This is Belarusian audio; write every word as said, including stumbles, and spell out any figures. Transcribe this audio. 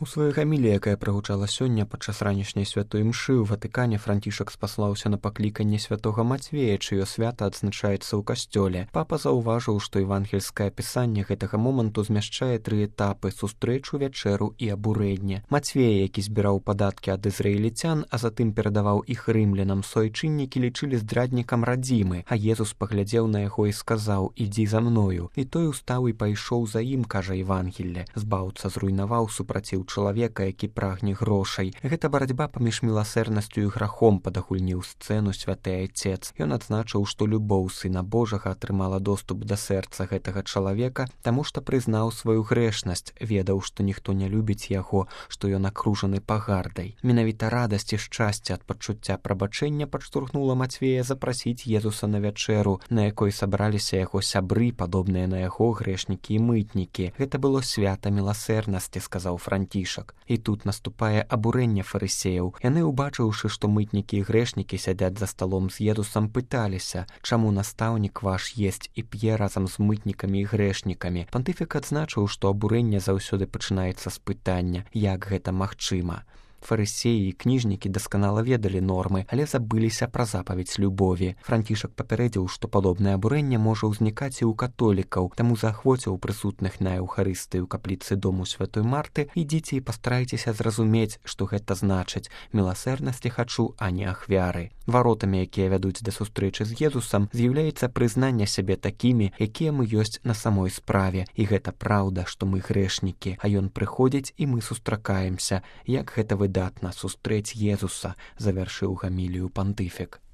У сваёй гаміліі, якая прагучала сёння падчас ранішняй святой імшы ў Ватыкане, Францішак спаслаўся на пакліканне святога Мацвея, чыё свята адзначаецца ў касцёле. Папа заўважыў, што евангельскае пісанне гэтага моманту змяшчае тры этапы: сустрэчу, вячэру і абурэнне. Мацвея, які збіраў падаткі ад ізраільцян, а затым перадаваў іх рымлянам, суайчыннікі лічылі здраднікам радзімы, а Езус паглядзеў на яго і сказаў: «Ідзі за мною». І той устаў і пайшоў за ім, кажа Евангелле. Збаўца зруйнаваў супраціў чалавека, які прагне грошай. Гэта барацьба паміж міласэрнасцю і грахом, падагульніў сцэну святы айцец. Ён адзначыў, што любоў Сына Божага атрымала доступ да сэрца гэтага чалавека, таму што прызнаў сваю грэшнасць, ведаў, што ніхто не любіць яго, што ён акружаны пагардай. Менавіта радасць і шчасце ад пачуцця прабачэння падштурхнула Мацвея запрасіць Езуса на вячэру, на якой сабраліся яго сябры, падобныя на яго грэшнікі і мытнікі. Гэта было свята міласэрнасці, сказаў Францішак. І тут наступае абурэнне фарысеяў. Яны, убачыўшы, што мытнікі і грэшнікі сядзяць за сталом з Езусам, пыталіся: «Чаму настаўнік ваш есць і п'е разам з мытнікамі і грэшнікамі?» Пантыфік адзначыў, што абурэнне заўсёды пачынаецца з пытання: як гэта магчыма? Фарысеі і кніжнікі дасканала ведалі нормы, але забыліся пра запаведь любові. Францішак папярэдзіў, што падобнае абурэнне можа ўзнікаць і ў католікаў, таму заахвоціў прысутных на эўхарыстыі ў капліцы дому святой Марты: «Ідзіце і пастарайцеся зразумець, што гэта значыць: міласэрнасці хачу, а не ахвяры». Варотамі, якія вядуць да сустрэчы з Езусам, з'яўляецца прызнанне сябе такімі, якія мы ёсць на самой справе. І гэта праўда, што мы грэшнікі, а ён прыходзіць і мы сустракаемся. Як гэта выдатна сустрэць Езуса, завяршыў гамілію пантыфік.